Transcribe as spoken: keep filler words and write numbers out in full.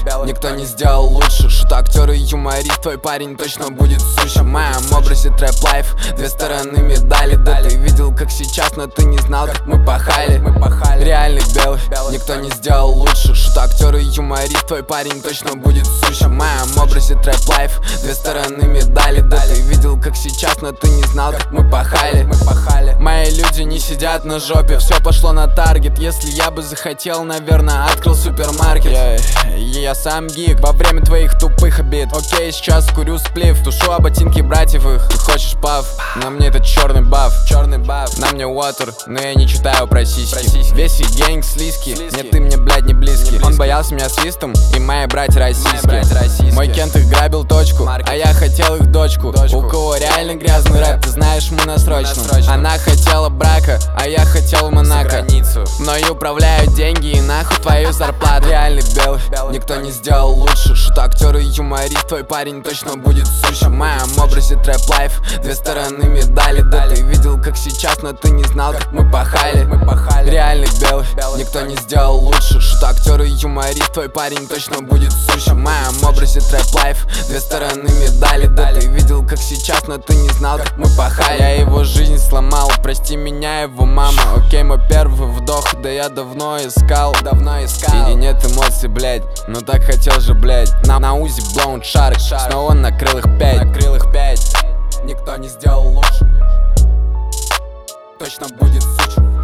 никто не сделал лучше. Что актер и юморист, твой парень точно будет сущим. В моем образе трэп лайф, две стороны медали. Да ты видел как сейчас, но ты не знал, как мы пахали. Реальный белый, никто не сделал лучше. Что актер и юморист, твой парень точно будет сущим. В моем образе трэп лайф, две стороны медали. Да ты видел как сейчас, но ты не знал, как мы пахали. Мои люди не сидят на жопе, все пошло на таргет. Если я бы захотел, наверное, открыл супермаркет. yeah, Я сам гик во время твоих тупых обид. Окей, сейчас курю сплив, тушу о ботинки братьев их. Ты хочешь паф, на мне это черный баф. Черный баф, на мне water, но я не читаю про сиськи. Весь и гэнг слизкий, нет, ты мне, блядь, не близкий. Он боялся меня свистом, и мои братья российские. Мой Кент их грабил точку, а я хотел их дочку. У кого реально грязный рэп, ты знаешь, мы на срочном. Она хотела брака, а я хотел Монако. Мною управляют деньги и нахуй твою зарплату. Реальный белый, никто не сделал лучше. Что актер и юморист, твой парень точно будет сущим. В моем образе трэп лайф, две стороны медали. Да ты видел как сейчас, но ты не знал, как мы пахали. Реальный белый, никто не сделал лучше. Что актер и юморист, твой парень точно будет сущим. В моем образе трэп лайф, две стороны медали. Да ты видел как сейчас, но ты не знал, как мы пахали. Я его жизнь сломал, прости меня, его мама. Окей, мой первый вдох, да я давно искал. Давно искал. И нет эмоций, блядь, ну так хотел же, блядь. На, на узи blown шарик, снова накрыл их пять. Накрыл их пять. Никто не сделал лучше, точно будет сучим.